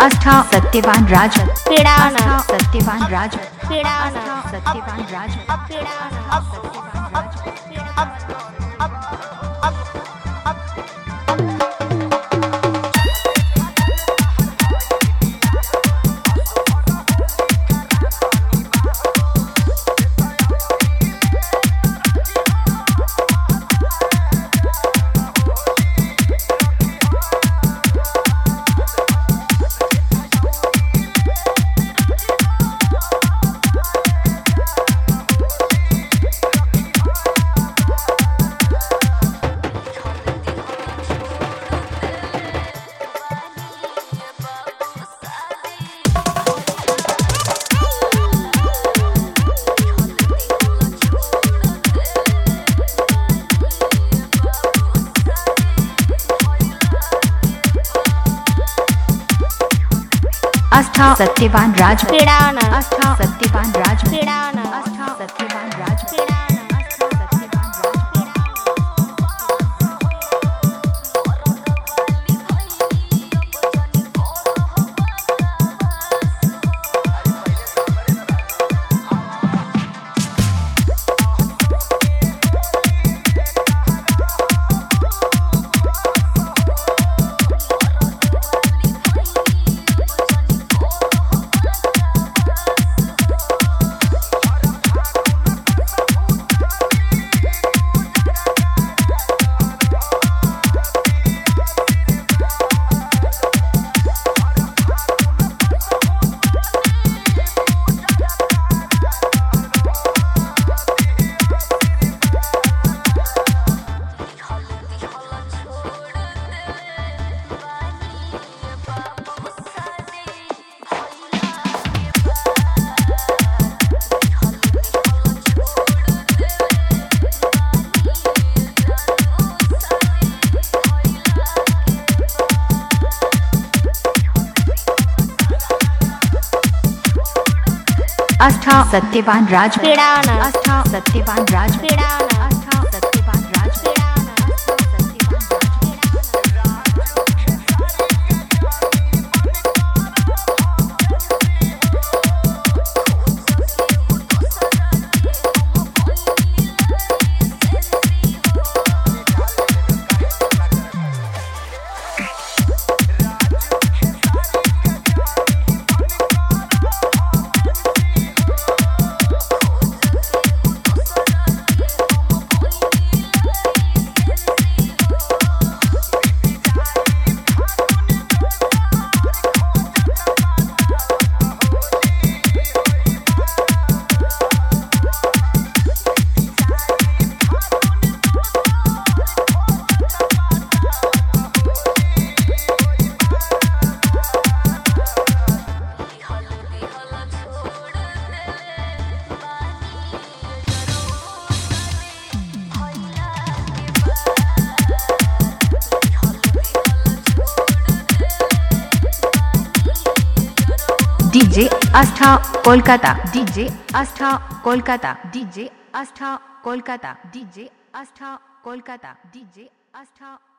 आस्था सत्यवान राज पीड़ाना सत्यवान राज पीड़ाना सत्यवान राज पीड़ाना सत्यवान राज आस्था सत्यवान राज पीड़ाना आस्था सत्यवान राज पीड़ाना आस्था सत्यवान राज पीड़ाना आस्था सत्यवान राज आस्था सत्यवान राज पीड़ाना आस्था सत्यवान राज पीड़ाना आस्था सत्यवान राज पीड़ाना आस्था सत्यवान डीजे आस्था कोलकाता डीजे आस्था कोलकाता डीजे आस्था कोलकाता डीजे आस्था कोलकाता डीजे आस्था